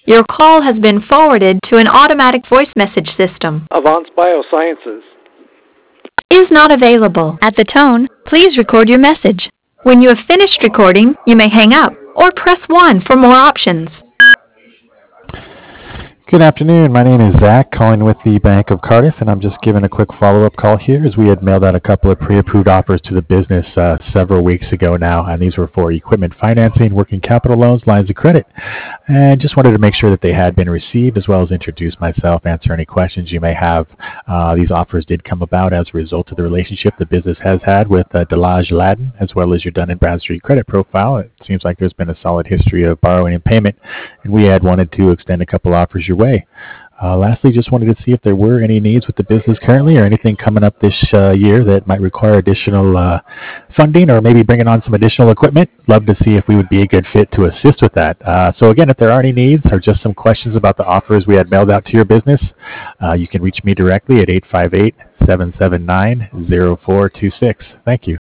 Your call has been forwarded to an automatic voice message system. Avance Biosciences. Is not available. At the tone, please record your message. When you have finished recording, you may hang up or press 1 for more options. Good afternoon. My name is Zach, calling with the Bank of Cardiff, and I'm just giving a quick follow-up call here as we had mailed out a couple of pre-approved offers to the business several weeks ago now, and these were for equipment financing, working capital loans, lines of credit, and just wanted to make sure that they had been received, as well as introduce myself, answer any questions you may have. These offers did come about as a result of the relationship the business has had with Delage Ladden, as well as your Dun & Bradstreet credit profile. It seems like there's been a solid history of borrowing and payment, and we had wanted to extend a couple offers your way. Lastly, just wanted to see if there were any needs with the business currently or anything coming up this year that might require additional funding or maybe bringing on some additional equipment. Love to see if we would be a good fit to assist with that. So again, if there are any needs or just some questions about the offers we had mailed out to your business, you can reach me directly at 858-779-0426. Thank you.